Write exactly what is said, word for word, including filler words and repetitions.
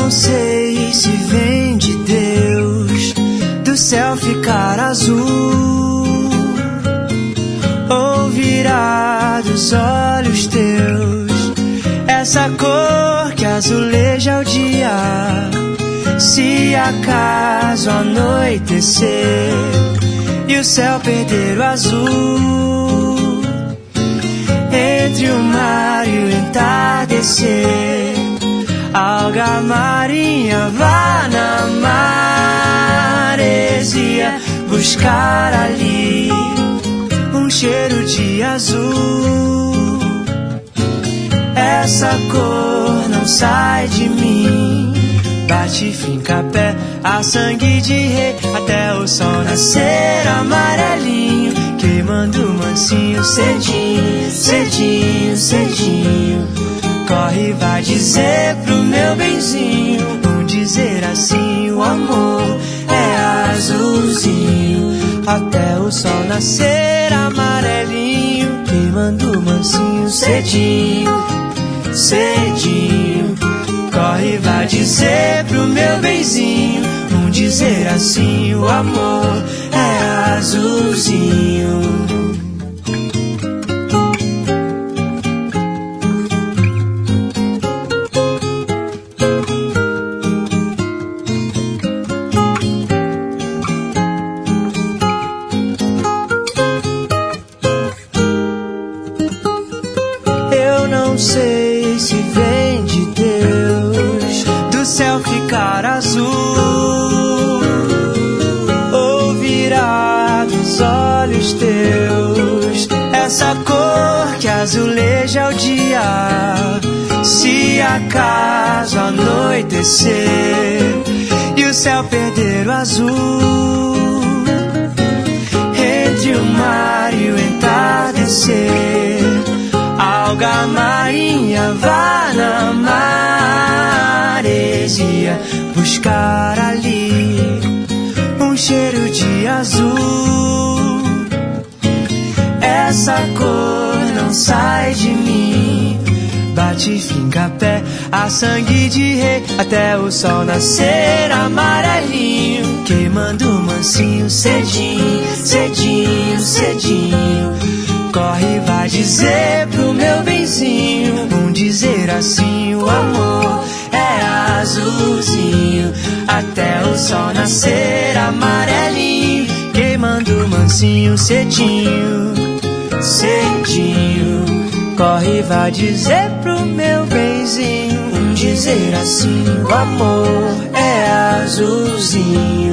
não sei se vem de Deus, do céu ficar azul, ou virá dos olhos teus essa cor que azuleja o dia. Se acaso anoitecer e o céu perder o azul, entre o mar e o entardecer, alga marinha vá na maresia buscar ali um cheiro de azul. Essa cor não sai de mim, bate, finca pé, a sangue de rei, até o sol nascer amarelinho, queimando mansinho, cedinho, cedinho, cedinho. Corre e vai dizer pro meu benzinho, vão dizer assim, o amor é azulzinho, até o sol nascer amarelinho, queimando mansinho, cedinho, cedinho. Corre e vai dizer pro meu benzinho, vão dizer assim, o amor é azulzinho. Eu não sei se vem de Deus, do céu ficar azul, ou virá dos olhos teus essa cor que azuleja o dia. Se acaso anoitecer e o céu perder o azul, entre o mar e o entardecer, alga marinha vá na maresia buscar ali um cheiro de azul. Essa cor não sai de mim, bate, finca pé, a sangue de rei, até o sol nascer amarelinho, queimando mansinho, cedinho, cedinho, cedinho. Corre e vai dizer pro meu benzinho, vão dizer assim, o amor é azulzinho, até o sol nascer amarelinho, queimando mansinho, cedinho, cedinho. Corre e vai dizer pro meu benzinho, vão dizer assim, o amor é azulzinho.